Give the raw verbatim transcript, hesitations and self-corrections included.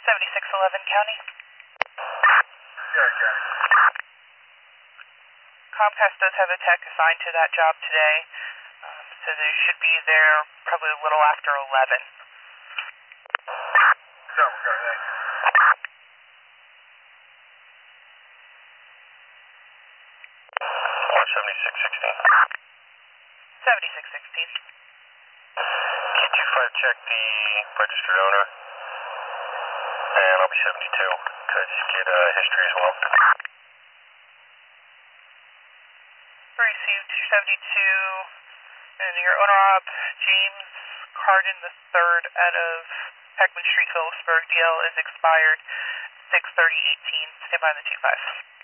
seventy-six eleven County. Yeah, County. Comcast does have a tech assigned to that job today, um, so they should be there probably a little after eleven. So, we're going to seventy-six sixteen. seventy-six sixteen. Could you five check the registered owner? And I'll be seventy-two. Could I just get a uh, history as well? Received seventy-two, and your owner op, James Carden the third out of Heckman Street, Phillipsburg. D L is expired six thirty eighteen. Stand by the two five.